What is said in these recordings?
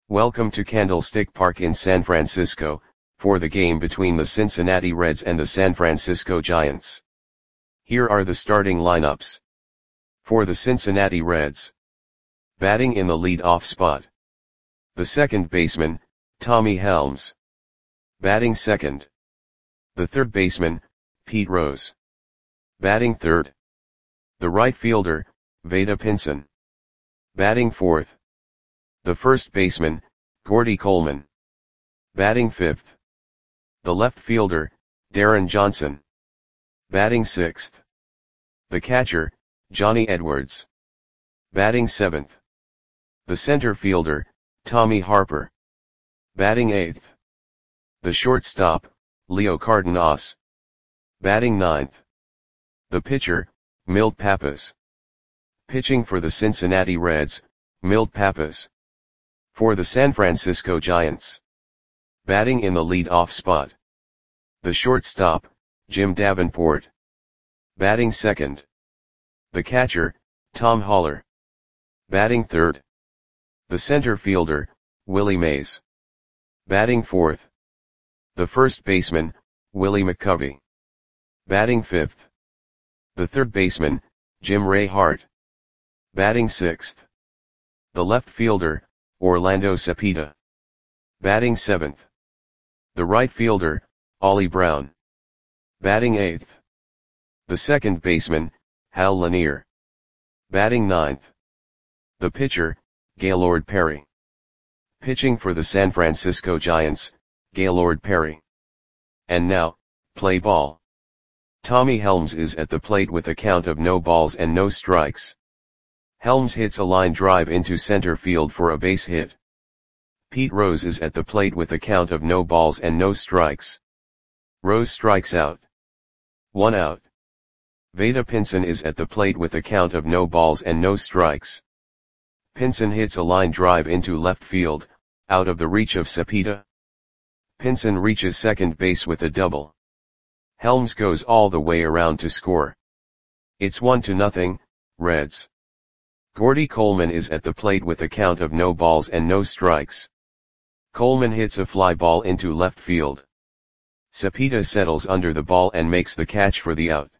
Welcome to Candlestick Park in San Francisco, for the game between the Cincinnati Reds and the San Francisco Giants. Here are the starting lineups. For the Cincinnati Reds. Batting in the lead-off spot. The second baseman, Tommy Helms. Batting second. The third baseman, Pete Rose. Batting third. The right fielder, Vada Pinson. Batting fourth. The first baseman, Gordy Coleman. Batting fifth. The left fielder, Darren Johnson. Batting sixth. The catcher, Johnny Edwards. Batting seventh. The center fielder, Tommy Harper. Batting eighth. The shortstop, Leo Cardenas. Batting ninth. The pitcher, Milt Pappas. Pitching for the Cincinnati Reds, Milt Pappas. For the San Francisco Giants. Batting in the lead-off spot. The shortstop, Jim Davenport. Batting second. The catcher, Tom Haller. Batting third. The center fielder, Willie Mays. Batting fourth. The first baseman, Willie McCovey. Batting fifth. The third baseman, Jim Ray Hart. Batting sixth. The left fielder, Orlando Cepeda. Batting seventh. The right fielder, Ollie Brown. Batting eighth. The second baseman, Hal Lanier. Batting ninth. The pitcher, Gaylord Perry. Pitching for the San Francisco Giants, Gaylord Perry. And now, play ball. Tommy Helms is at the plate with a count of no balls and no strikes. Helms hits a line drive into center field for a base hit. Pete Rose is at the plate with a count of no balls and no strikes. Rose strikes out. 1 out. Vada Pinson is at the plate with a count of no balls and no strikes. Pinson hits a line drive into left field, out of the reach of Cepeda. Pinson reaches second base with a double. Helms goes all the way around to score. It's 1-0, Reds. Gordy Coleman is at the plate with a count of no balls and no strikes. Coleman hits a fly ball into left field. Cepeda settles under the ball and makes the catch for the out.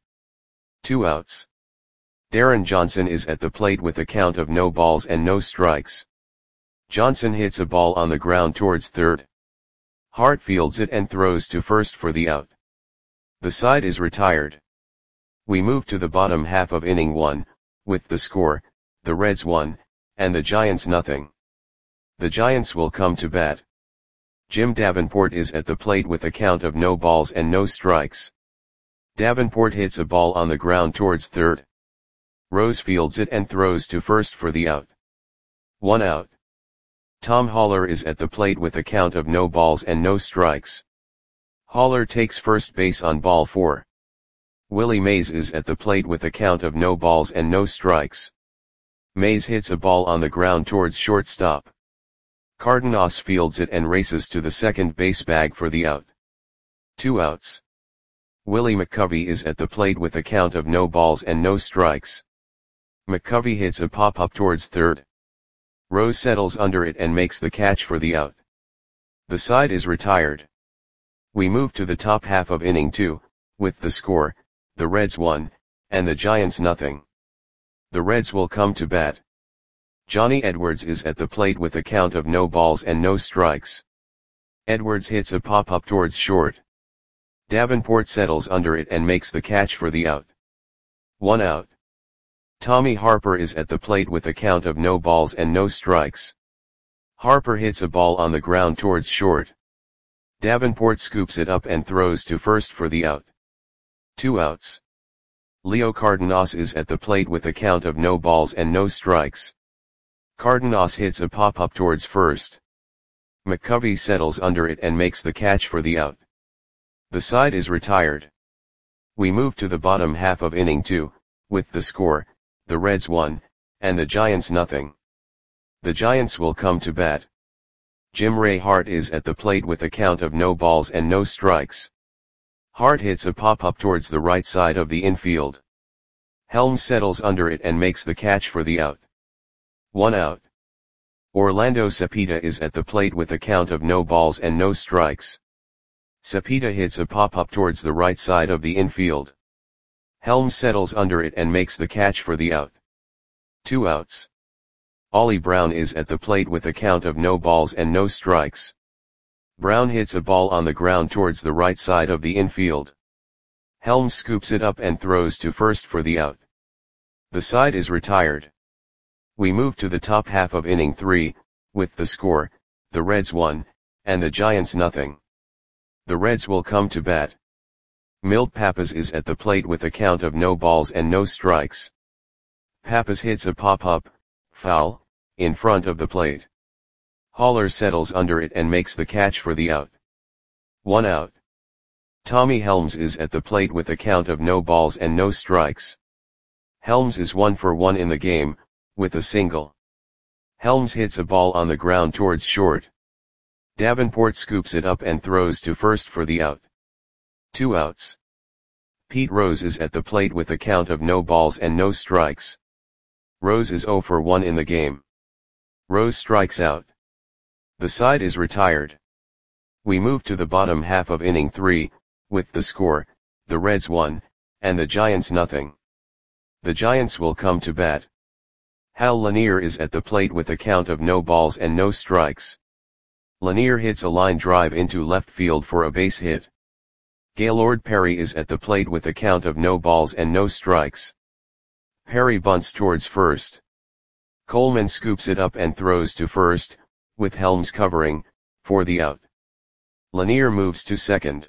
2 outs. Darren Johnson is at the plate with a count of no balls and no strikes. Johnson hits a ball on the ground towards third. Hart fields it and throws to first for the out. The side is retired. We move to the bottom half of inning 1, with the score, the Reds 1, and the Giants 0. The Giants will come to bat. Jim Davenport is at the plate with a count of no balls and no strikes. Davenport hits a ball on the ground towards third. Rose fields it and throws to first for the out. 1 out. Tom Haller is at the plate with a count of no balls and no strikes. Haller takes first base on ball 4. Willie Mays is at the plate with a count of no balls and no strikes. Mays hits a ball on the ground towards shortstop. Cardenas fields it and races to the second base bag for the out. 2 outs. Willie McCovey is at the plate with a count of no balls and no strikes. McCovey hits a pop-up towards third. Rose settles under it and makes the catch for the out. The side is retired. We move to the top half of inning 2, with the score, the Reds 1, and the Giants 0. The Reds will come to bat. Johnny Edwards is at the plate with a count of no balls and no strikes. Edwards hits a pop-up towards short. Davenport settles under it and makes the catch for the out. 1 out. Tommy Harper is at the plate with a count of no balls and no strikes. Harper hits a ball on the ground towards short. Davenport scoops it up and throws to first for the out. 2 outs. Leo Cardenas is at the plate with a count of no balls and no strikes. Cardenas hits a pop-up towards first. McCovey settles under it and makes the catch for the out. The side is retired. We move to the bottom half of inning 2, with the score, the Reds 1, and the Giants 0. The Giants will come to bat. Jim Ray Hart is at the plate with a count of no balls and no strikes. Hart hits a pop-up towards the right side of the infield. Helms settles under it and makes the catch for the out. 1 out. Orlando Cepeda is at the plate with a count of no balls and no strikes. Cepeda hits a pop-up towards the right side of the infield. Helms settles under it and makes the catch for the out. 2 outs. Ollie Brown is at the plate with a count of no balls and no strikes. Brown hits a ball on the ground towards the right side of the infield. Helms scoops it up and throws to first for the out. The side is retired. We move to the top half of inning 3, with the score, the Reds 1, and the Giants nothing. The Reds will come to bat. Milt Pappas is at the plate with a count of no balls and no strikes. Pappas hits a pop-up, foul, in front of the plate. Haller settles under it and makes the catch for the out. 1 out. Tommy Helms is at the plate with a count of no balls and no strikes. Helms is 1 for 1 in the game, with a single. Helms hits a ball on the ground towards short. Davenport scoops it up and throws to first for the out. 2 outs. Pete Rose is at the plate with a count of no balls and no strikes. Rose is 0 for 1 in the game. Rose strikes out. The side is retired. We move to the bottom half of inning 3, with the score, the Reds 1, and the Giants nothing. The Giants will come to bat. Hal Lanier is at the plate with a count of no balls and no strikes. Lanier hits a line drive into left field for a base hit. Gaylord Perry is at the plate with a count of no balls and no strikes. Perry bunts towards first. Coleman scoops it up and throws to first, with Helms covering, for the out. Lanier moves to second.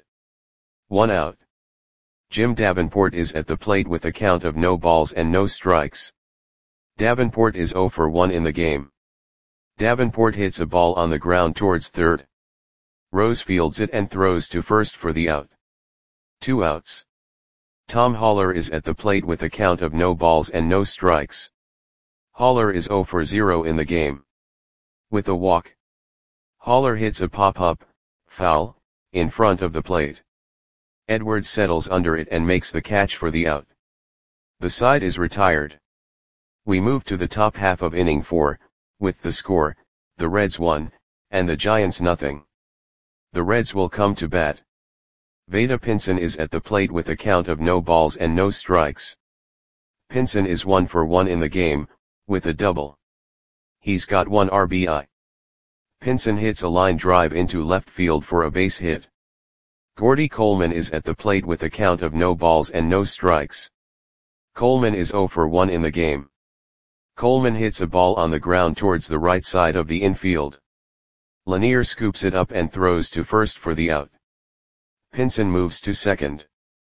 1 out. Jim Davenport is at the plate with a count of no balls and no strikes. Davenport is 0 for 1 in the game. Davenport hits a ball on the ground towards third. Rose fields it and throws to first for the out. 2 outs. Tom Haller is at the plate with a count of no balls and no strikes. Haller is 0 for 0 in the game. With a walk. Haller hits a pop-up, foul, in front of the plate. Edwards settles under it and makes the catch for the out. The side is retired. We move to the top half of inning 4, with the score, the Reds 1, and the Giants nothing. The Reds will come to bat. Vada Pinson is at the plate with a count of no balls and no strikes. Pinson is 1 for 1 in the game, with a double. He's got 1 RBI. Pinson hits a line drive into left field for a base hit. Gordy Coleman is at the plate with a count of no balls and no strikes. Coleman is 0 for 1 in the game. Coleman hits a ball on the ground towards the right side of the infield. Lanier scoops it up and throws to first for the out. Pinson moves to second.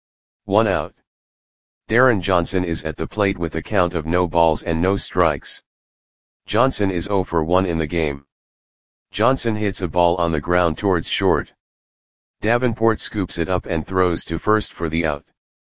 1 out. Darren Johnson is at the plate with a count of no balls and no strikes. Johnson is 0 for 1 in the game. Johnson hits a ball on the ground towards short. Davenport scoops it up and throws to first for the out.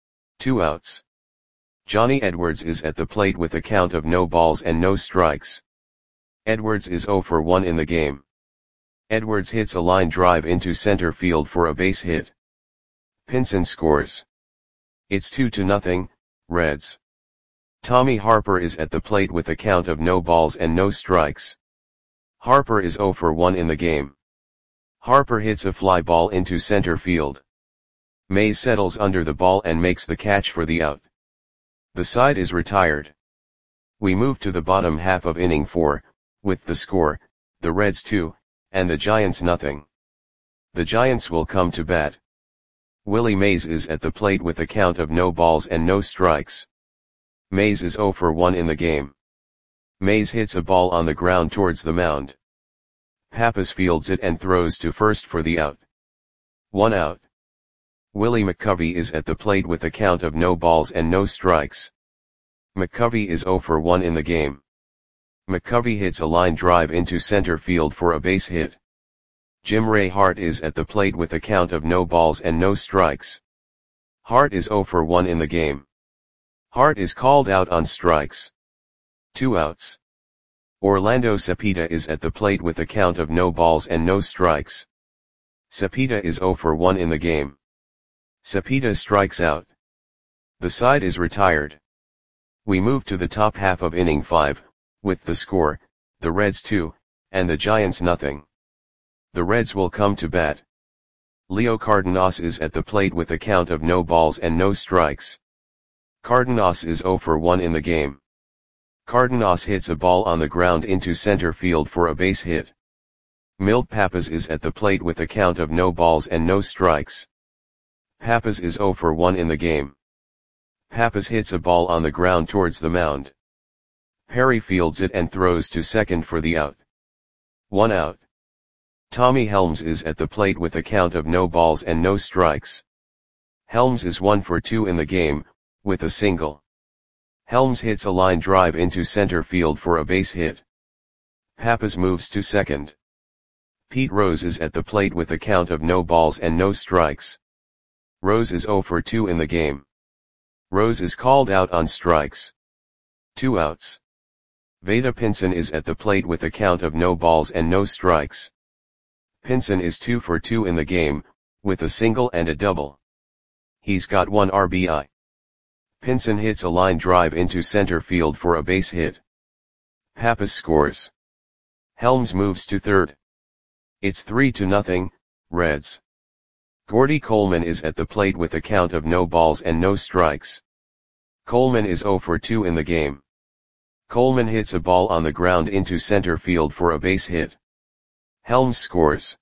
2 outs. Johnny Edwards is at the plate with a count of no balls and no strikes. Edwards is 0 for 1 in the game. Edwards hits a line drive into center field for a base hit. Pinson scores. It's 2-0, Reds. Tommy Harper is at the plate with a count of no balls and no strikes. Harper is 0 for 1 in the game. Harper hits a fly ball into center field. Mays settles under the ball and makes the catch for the out. The side is retired. We move to the bottom half of inning 4, with the score, the Reds 2, and the Giants nothing. The Giants will come to bat. Willie Mays is at the plate with a count of no balls and no strikes. Mays is 0 for 1 in the game. Mays hits a ball on the ground towards the mound. Pappas fields it and throws to first for the out. 1 out. Willie McCovey is at the plate with a count of no balls and no strikes. McCovey is 0 for 1 in the game. McCovey hits a line drive into center field for a base hit. Jim Ray Hart is at the plate with a count of no balls and no strikes. Hart is 0 for 1 in the game. Hart is called out on strikes. 2 outs. Orlando Cepeda is at the plate with a count of no balls and no strikes. Cepeda is 0 for 1 in the game. Cepeda strikes out. The side is retired. We move to the top half of inning 5, with the score, the Reds 2, and the Giants nothing. The Reds will come to bat. Leo Cardenas is at the plate with a count of no balls and no strikes. Cardenas is 0 for 1 in the game. Cardenas hits a ball on the ground into center field for a base hit. Milt Pappas is at the plate with a count of no balls and no strikes. Pappas is 0 for 1 in the game. Pappas hits a ball on the ground towards the mound. Perry fields it and throws to second for the out. 1 out. Tommy Helms is at the plate with a count of no balls and no strikes. Helms is 1 for 2 in the game, with a single. Helms hits a line drive into center field for a base hit. Pappas moves to second. Pete Rose is at the plate with a count of no balls and no strikes. Rose is 0 for 2 in the game. Rose is called out on strikes. 2 outs. Vada Pinson is at the plate with a count of no balls and no strikes. Pinson is 2 for 2 in the game, with a single and a double. He's got 1 RBI. Pinson hits a line drive into center field for a base hit. Pappas scores. Helms moves to third. It's 3-0, Reds. Gordy Coleman is at the plate with a count of no balls and no strikes. Coleman is 0 for 2 in the game. Coleman hits a ball on the ground into center field for a base hit. Helms scores.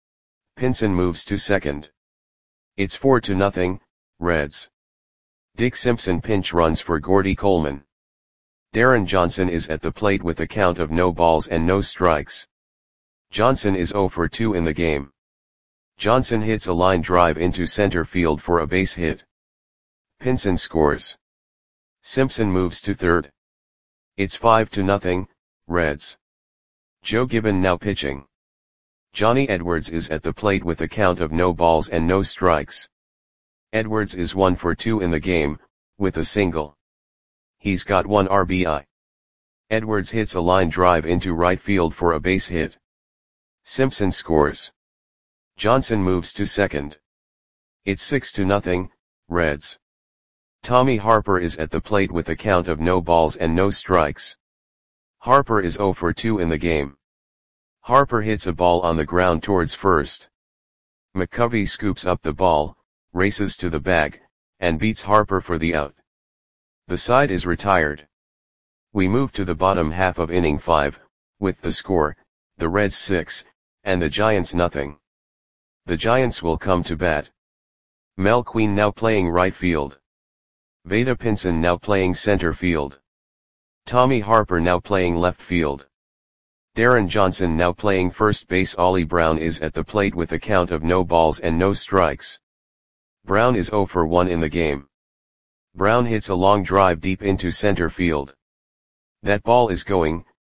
Pinson moves to second. It's 4-0, Reds. Dick Simpson pinch runs for Gordy Coleman. Darren Johnson is at the plate with a count of no balls and no strikes. Johnson is 0 for 2 in the game. Johnson hits a line drive into center field for a base hit. Pinson scores. Simpson moves to third. It's 5-0, Reds. Joe Gibbon now pitching. Johnny Edwards is at the plate with a count of no balls and no strikes. Edwards is 1 for 2 in the game, with a single. He's got 1 RBI. Edwards hits a line drive into right field for a base hit. Simpson scores. Johnson moves to second. It's 6-0, Reds. Tommy Harper is at the plate with a count of no balls and no strikes. Harper is 0 for 2 in the game. Harper hits a ball on the ground towards first. McCovey scoops up the ball, races to the bag, and beats Harper for the out. The side is retired. We move to the bottom half of inning 5, with the score, the Reds 6, and the Giants nothing. The Giants will come to bat. Mel Queen now playing right field. Vada Pinson now playing center field. Tommy Harper now playing left field. Darren Johnson now playing first base. Ollie Brown is at the plate with a count of no balls and no strikes. Brown is 0 for 1 in the game. Brown hits a long drive deep into center field. That ball is going,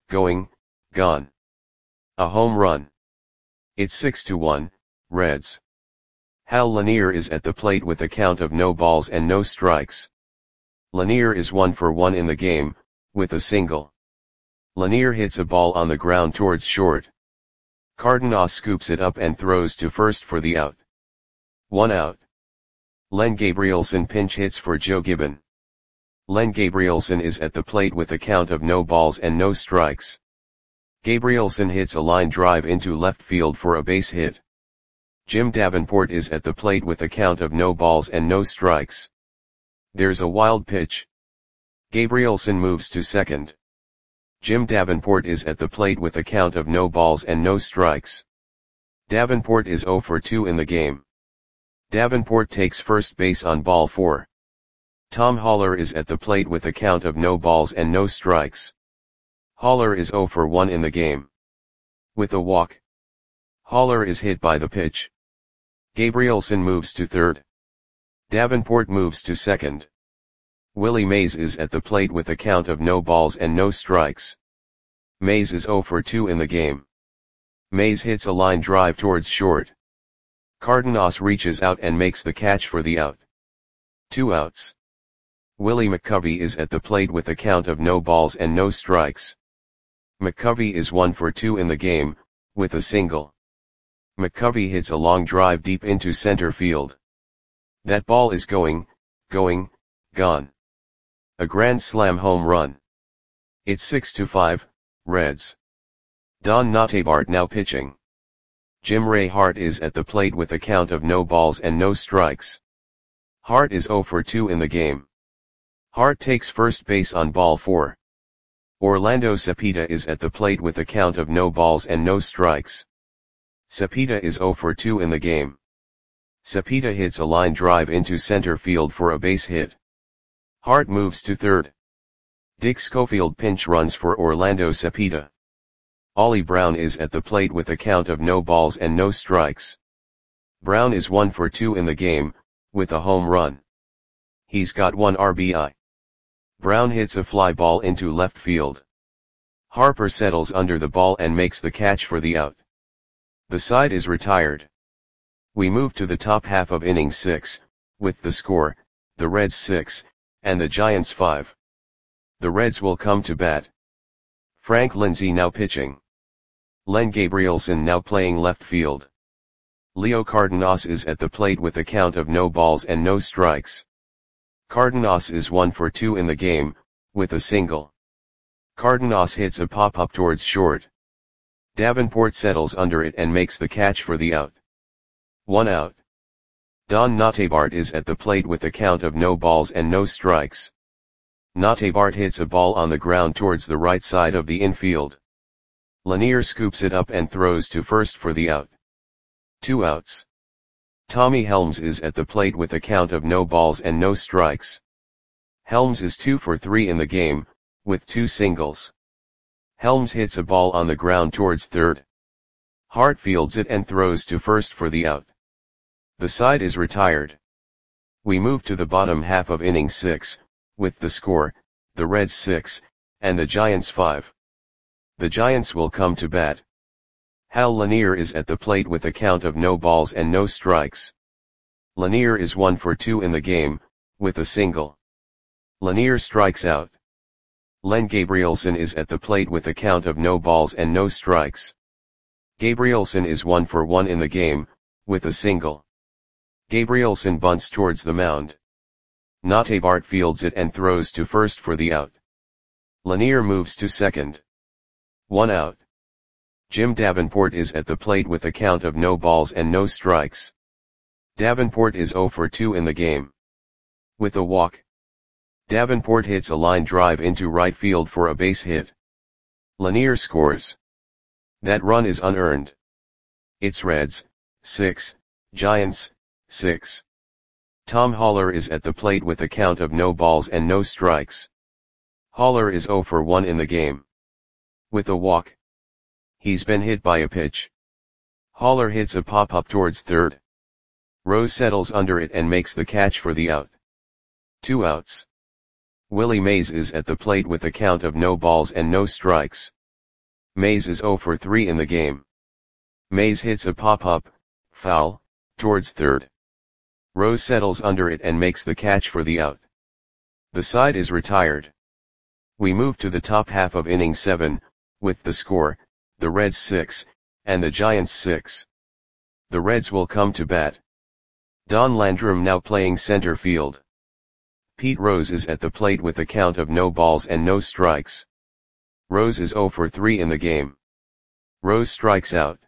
gone. A home run. It's 6-1, Reds. Hal Lanier is at the plate with a count of no balls and no strikes. Lanier is 1 for 1 in the game, with a single. Lanier hits a ball on the ground towards short. Cardenas scoops it up and throws to first for the out. 1 out. Len Gabrielson pinch hits for Joe Gibbon. Len Gabrielson is at the plate with a count of no balls and no strikes. Gabrielson hits a line drive into left field for a base hit. Jim Davenport is at the plate with a count of no balls and no strikes. There's a wild pitch. Gabrielson moves to second. Jim Davenport is at the plate with a count of no balls and no strikes. Davenport is 0 for 2 in the game. Davenport takes first base on ball 4. Tom Haller is at the plate with a count of no balls and no strikes. Haller is 0 for 1 in the game. With a walk. Haller is hit by the pitch. Gabrielson moves to third. Davenport moves to second. Willie Mays is at the plate with a count of no balls and no strikes. Mays is 0 for 2 in the game. Mays hits a line drive towards short. Cardenas reaches out and makes the catch for the out. 2 outs. Willie McCovey is at the plate with a count of no balls and no strikes. McCovey is 1 for 2 in the game, with a single. McCovey hits a long drive deep into center field. That ball is going, gone. A grand slam home run. It's 6-5, Reds. Don Notabart now pitching. Jim Ray Hart is at the plate with a count of no balls and no strikes. Hart is 0 for 2 in the game. Hart takes first base on ball 4. Orlando Cepeda is at the plate with a count of no balls and no strikes. Cepeda is 0 for 2 in the game. Cepeda hits a line drive into center field for a base hit. Hart moves to third. Dick Schofield pinch runs for Orlando Cepeda. Ollie Brown is at the plate with a count of no balls and no strikes. Brown is 1 for 2 in the game, with a home run. He's got 1 RBI. Brown hits a fly ball into left field. Harper settles under the ball and makes the catch for the out. The side is retired. We move to the top half of inning 6, with the score, the Reds 6, and the Giants 5. The Reds will come to bat. Frank Lindsay now pitching. Len Gabrielson now playing left field. Leo Cardenas is at the plate with a count of no balls and no strikes. Cardenas is 1 for 2 in the game, with a single. Cardenas hits a pop-up towards short. Davenport settles under it and makes the catch for the out. 1 out. Don Notabart is at the plate with a count of no balls and no strikes. Notabart hits a ball on the ground towards the right side of the infield. Lanier scoops it up and throws to first for the out. 2 outs. Tommy Helms is at the plate with a count of no balls and no strikes. Helms is 2 for 3 in the game, with 2 singles. Helms hits a ball on the ground towards third. Hart fields it and throws to first for the out. The side is retired. We move to the bottom half of inning 6, with the score, the Reds 6, and the Giants 5. The Giants will come to bat. Hal Lanier is at the plate with a count of no balls and no strikes. Lanier is 1 for 2 in the game, with a single. Lanier strikes out. Len Gabrielson is at the plate with a count of no balls and no strikes. Gabrielson is 1 for 1 in the game, with a single. Gabrielson bunts towards the mound. Notabart fields it and throws to first for the out. Lanier moves to second. 1 out. Jim Davenport is at the plate with a count of no balls and no strikes. Davenport is 0 for 2 in the game. With a walk. Davenport hits a line drive into right field for a base hit. Lanier scores. That run is unearned. It's Reds, 6, Giants, 6. Tom Haller is at the plate with a count of no balls and no strikes. Haller is 0 for 1 in the game. With a walk. He's been hit by a pitch. Haller hits a pop-up towards third. Rose settles under it and makes the catch for the out. 2 outs. Willie Mays is at the plate with a count of no balls and no strikes. Mays is 0 for 3 in the game. Mays hits a pop-up, foul, towards third. Rose settles under it and makes the catch for the out. The side is retired. We move to the top half of inning 7, with the score, the Reds 6, and the Giants 6. The Reds will come to bat. Don Landrum now playing center field. Pete Rose is at the plate with a count of no balls and no strikes. Rose is 0 for 3 in the game. Rose strikes out.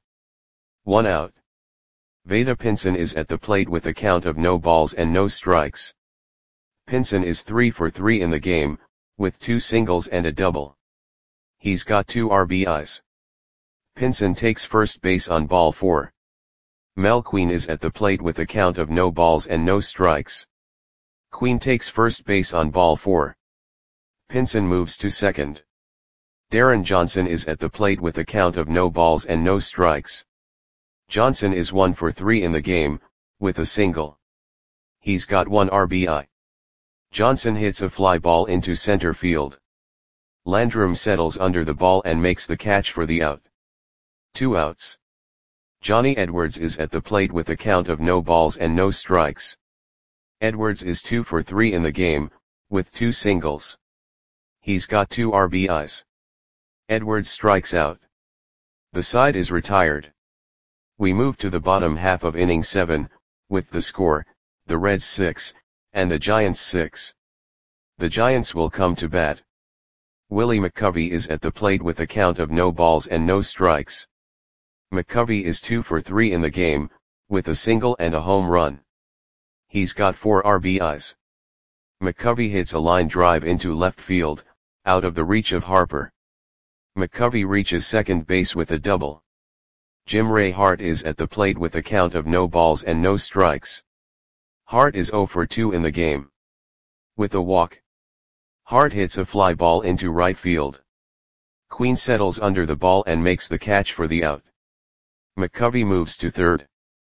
1 out. Vada Pinson is at the plate with a count of no balls and no strikes. Pinson is 3 for 3 in the game, with 2 singles and a double. He's got 2 RBIs. Pinson takes first base on ball 4. Mel Queen is at the plate with a count of no balls and no strikes. Queen takes first base on ball 4. Pinson moves to second. Darren Johnson is at the plate with a count of no balls and no strikes. Johnson is 1 for 3 in the game, with a single. He's got 1 RBI. Johnson hits a fly ball into center field. Landrum settles under the ball and makes the catch for the out. 2 outs. Johnny Edwards is at the plate with a count of no balls and no strikes. Edwards is 2 for 3 in the game, with 2 singles. He's got 2 RBIs. Edwards strikes out. The side is retired. We move to the bottom half of inning 7, with the score, the Reds 6, and the Giants 6. The Giants will come to bat. Willie McCovey is at the plate with a count of no balls and no strikes. McCovey is 2 for 3 in the game, with a single and a home run. He's got 4 RBIs. McCovey hits a line drive into left field, out of the reach of Harper. McCovey reaches second base with a double. Jim Ray Hart is at the plate with a count of no balls and no strikes. Hart is 0 for 2 in the game. With a walk, Hart hits a fly ball into right field. Queen settles under the ball and makes the catch for the out. McCovey moves to third.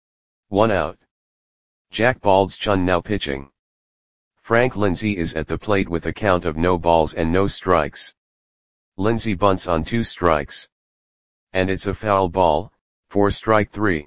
1 out. Jack Baldschun now pitching. Frank Lindsay is at the plate with a count of no balls and no strikes. Lindsay bunts on 2 strikes. And it's a foul ball, for strike 3.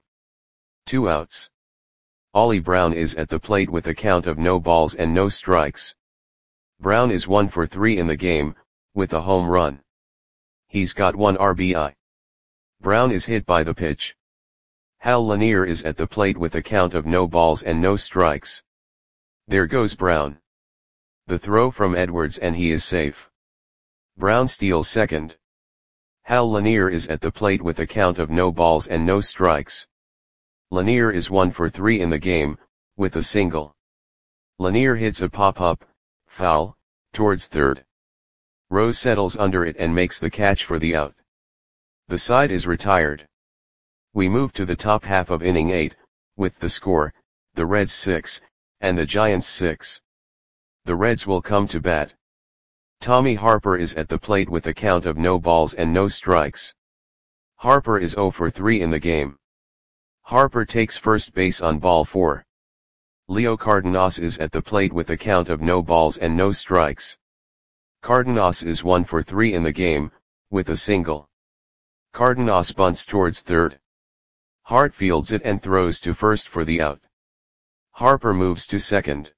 2 outs. Ollie Brown is at the plate with a count of no balls and no strikes. Brown is 1 for 3 in the game, with a home run. He's got 1 RBI. Brown is hit by the pitch. Hal Lanier is at the plate with a count of no balls and no strikes. There goes Brown. The throw from Edwards and he is safe. Brown steals second. Hal Lanier is at the plate with a count of no balls and no strikes. Lanier is 1 for 3 in the game, with a single. Lanier hits a pop-up, foul, towards third. Rose settles under it and makes the catch for the out. The side is retired. We move to the top half of inning 8, with the score, the Reds 6, and the Giants 6. The Reds will come to bat. Tommy Harper is at the plate with a count of no balls and no strikes. Harper is 0 for 3 in the game. Harper takes first base on ball 4. Leo Cardenas is at the plate with a count of no balls and no strikes. Cardenas is 1 for 3 in the game, with a single. Cardenas bunts towards third. Hart fields it and throws to first for the out. Harper moves to second.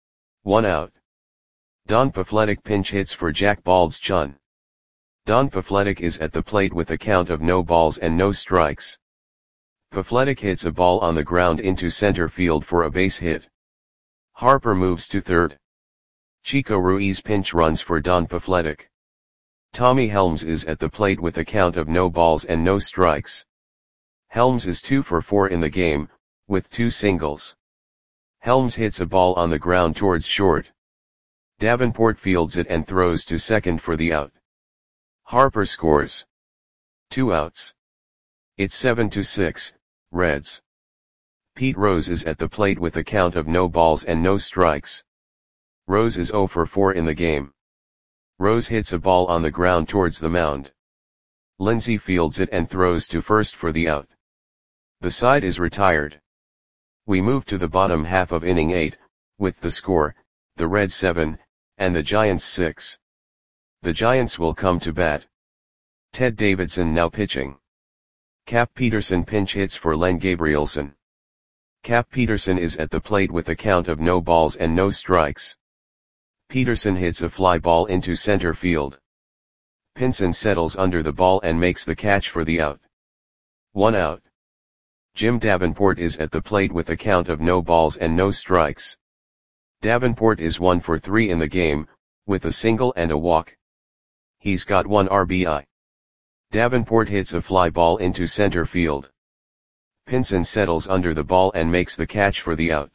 1 out. Don Pafletic pinch hits for Jack Baldschun. Don Pafletic is at the plate with a count of no balls and no strikes. Pafletic hits a ball on the ground into center field for a base hit. Harper moves to third. Chico Ruiz pinch runs for Don Pafletic. Tommy Helms is at the plate with a count of no balls and no strikes. Helms is 2 for 4 in the game, with 2 singles. Helms hits a ball on the ground towards short. Davenport fields it and throws to second for the out. Harper scores. 2 outs. It's 7-6, Reds. Pete Rose is at the plate with a count of no balls and no strikes. Rose is 0 for 4 in the game. Rose hits a ball on the ground towards the mound. Lindsay fields it and throws to first for the out. The side is retired. We move to the bottom half of inning 8, with the score, the Reds 7, and the Giants 6. The Giants will come to bat. Ted Davidson now pitching. Cap Peterson pinch hits for Len Gabrielson. Cap Peterson is at the plate with a count of no balls and no strikes. Peterson hits a fly ball into center field. Pinson settles under the ball and makes the catch for the out. 1 out. Jim Davenport is at the plate with a count of no balls and no strikes. Davenport is 1 for 3 in the game, with a single and a walk. He's got 1 RBI. Davenport hits a fly ball into center field. Pinson settles under the ball and makes the catch for the out.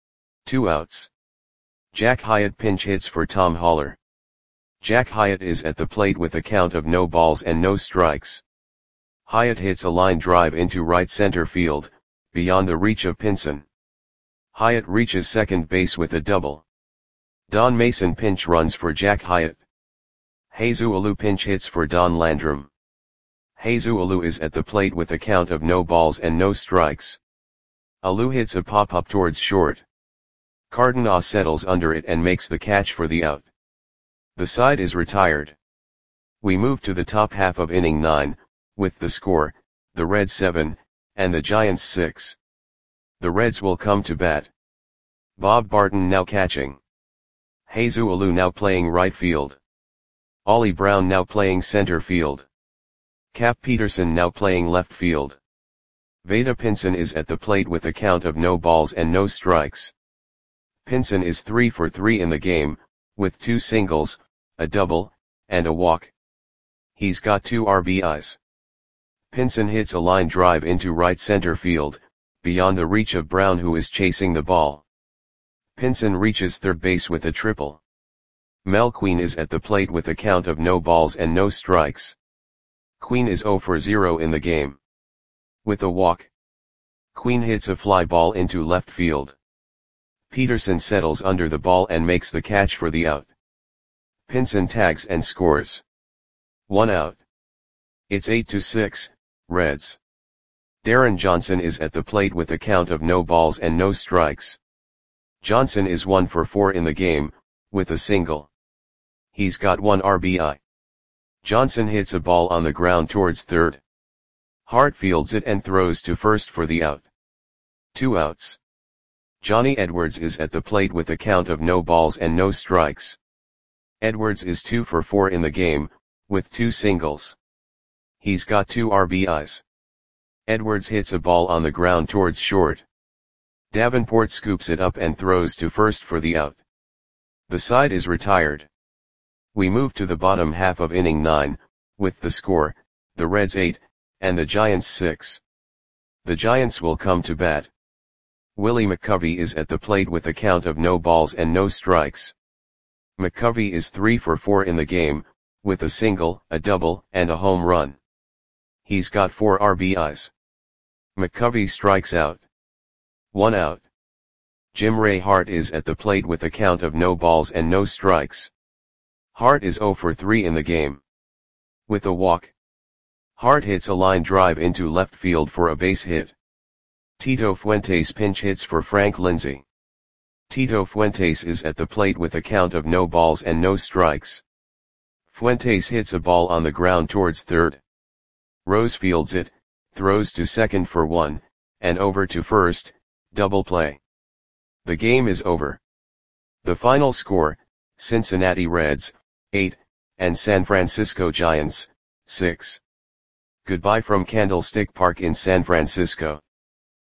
2 outs. Jack Hyatt pinch hits for Tom Haller. Jack Hyatt is at the plate with a count of no balls and no strikes. Hyatt hits a line drive into right center field, beyond the reach of Pinson. Hyatt reaches second base with a double. Don Mason pinch runs for Jack Hyatt. Jesus Alou pinch hits for Don Landrum. Jesus Alou is at the plate with a count of no balls and no strikes. Alou hits a pop-up towards short. Cardenas settles under it and makes the catch for the out. The side is retired. We move to the top half of inning 9, with the score, the Reds 7, and the Giants 6. The Reds will come to bat. Bob Barton now catching. Jesus Alou now playing right field. Ollie Brown now playing center field. Cap Peterson now playing left field. Vada Pinson is at the plate with a count of no balls and no strikes. Pinson is 3 for 3 in the game, with 2 singles, a double, and a walk. He's got 2 RBIs. Pinson hits a line drive into right center field, beyond the reach of Brown, who is chasing the ball. Pinson reaches third base with a triple. Mel Queen is at the plate with a count of no balls and no strikes. Queen is 0 for 0 in the game. With a walk, Queen hits a fly ball into left field. Peterson settles under the ball and makes the catch for the out. Pinson tags and scores. 1 out. It's 8-6, Reds. Darren Johnson is at the plate with a count of no balls and no strikes. Johnson is 1 for 4 in the game, with a single. He's got 1 RBI. Johnson hits a ball on the ground towards third. Hart fields it and throws to first for the out. 2 outs. Johnny Edwards is at the plate with a count of no balls and no strikes. Edwards is 2 for 4 in the game, with 2 singles. He's got 2 RBIs. Edwards hits a ball on the ground towards short. Davenport scoops it up and throws to first for the out. The side is retired. We move to the bottom half of inning 9, with the score, the Reds 8, and the Giants 6. The Giants will come to bat. Willie McCovey is at the plate with a count of no balls and no strikes. McCovey is 3 for 4 in the game, with a single, a double, and a home run. He's got 4 RBIs. McCovey strikes out. 1 out. Jim Ray Hart is at the plate with a count of no balls and no strikes. Hart is 0 for 3 in the game. With a walk, Hart hits a line drive into left field for a base hit. Tito Fuentes pinch hits for Frank Lindsay. Tito Fuentes is at the plate with a count of no balls and no strikes. Fuentes hits a ball on the ground towards third. Rose fields it, throws to second for 1, and over to first, double play. The game is over. The final score, Cincinnati Reds, 8, and San Francisco Giants, 6. Goodbye from Candlestick Park in San Francisco.